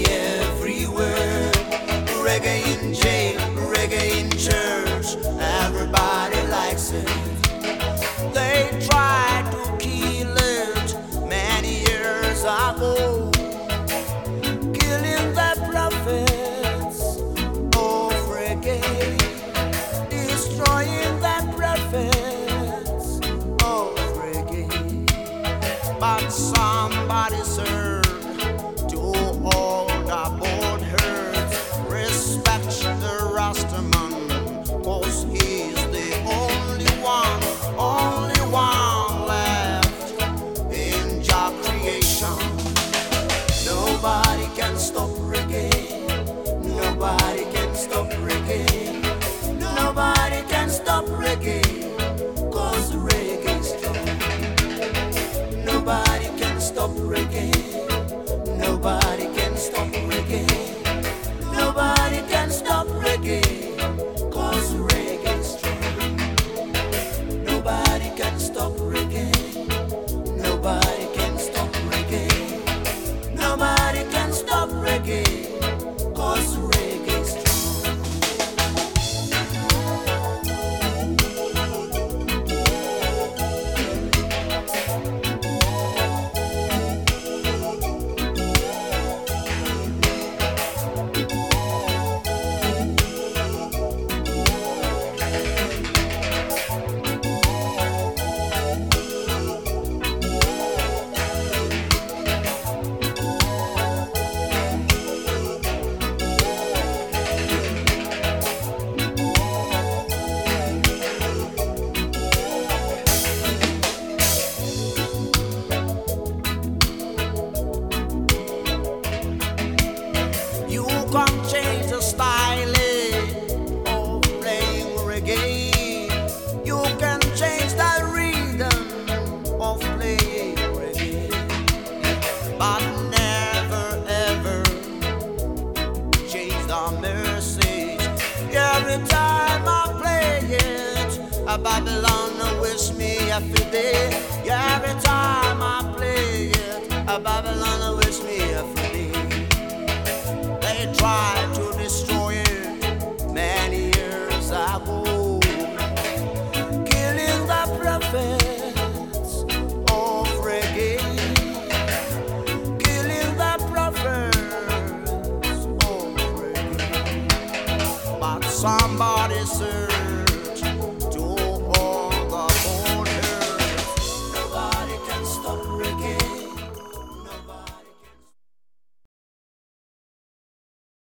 everywhere. Reggae in jail, reggae in church, everybody likes it. They tried to kill it many years ago, killing the prophets of reggae, destroying the prophets of reggae. But somebody served to all the bold herds. Respect the Rastaman, 'cause he's the only one left in Jah creation. Nobody can stop reggae. Nobody can stop reggae. Nobody can stop reggae, 'cause reggae is strong. Nobody can stop reggae. Nobody can stop reggae. Nobody can stop reggae, 'cause reggae is strong. Nobody can stop reggae. Nobody can stop reggae. Nobody can stop reggae, 'cause reggae is strong. You can change the style of playing reggae. You can change the rhythm of playing reggae, but never ever change the message. Every time I play it, a Babylon wish me every day. Every time I play it, a Babylon wish me every day. They tried to destroy it many years ago, killing the prophets of reggae, killing the prophets of reggae. But somebody said